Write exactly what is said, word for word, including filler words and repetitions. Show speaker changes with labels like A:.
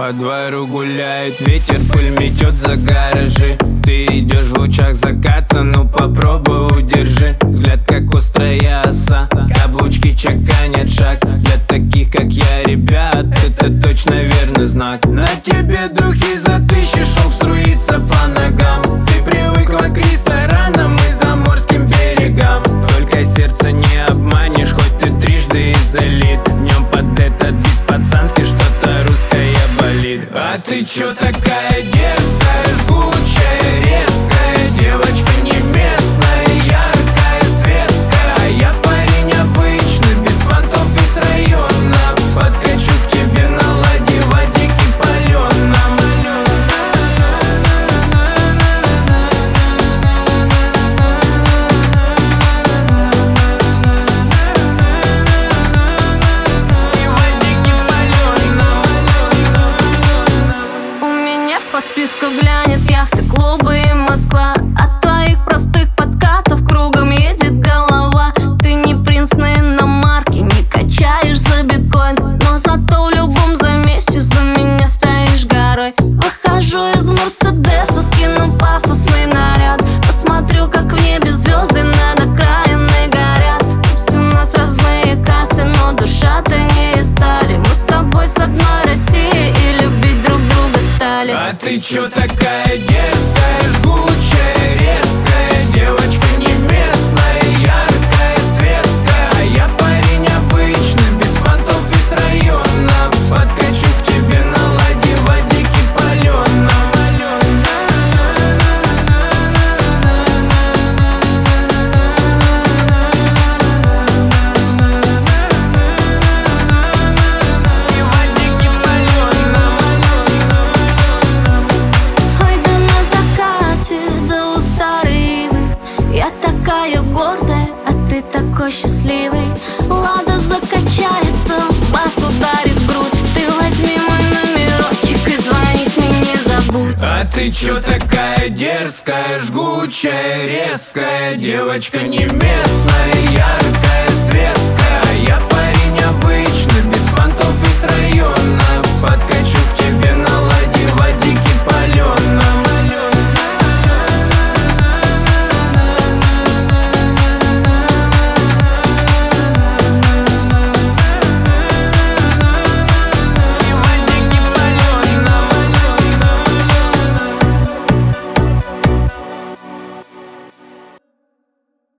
A: По двору гуляет ветер, пыль метет за гаражи. Ты идешь в лучах заката, ну попробуй удержи. Взгляд как острая оса, каблучки чеканят шаг. Для таких как я, ребят, это точно верный знак. На тебе духи за тысячи, шум струится по ногам. Ты привыкла к ресторанам и заморским берегам. Только сердце не обманешь, хоть ты трижды из элит. В нем под этот бит пацанский что-то русское болит. А ты чё такая дерзкая, жгучая, резкая? Девочка не местная, яркая, светская. А я парень обычный, без понтов из района. Подкачу к тебе на ладе в водике палёном.
B: Подписка глянец, яхты, клубы и Москва. От твоих простых подкатов кругом едет голова. Ты не принц на иномарке, не качаешь за биткоин, но зато в любом замесе за меня стоишь горой. Выхожу из Мерседеса, скину пафосный наряд. Посмотрю, как в небе звезды над окраиной горят. Пусть у нас разные касты, но душа-то не из стали. Мы с тобой с одной России и любить друг друга стали.
A: А ты чё такая дерзкая, жгучая, резкая? Девочка не местная, яркая, светская. А я парень обычный, без понтов из района. Подкачу к тебе на ладе в водике палёном.
B: Я такая гордая, а ты такой счастливый. Лада закачается, бас ударит в грудь. Ты возьми мой номерочек и звонить мне не забудь.
A: А ты чё такая дерзкая, жгучая, резкая? Девочка не местная, яркая, светская. А я парень обычный, без понтов из района.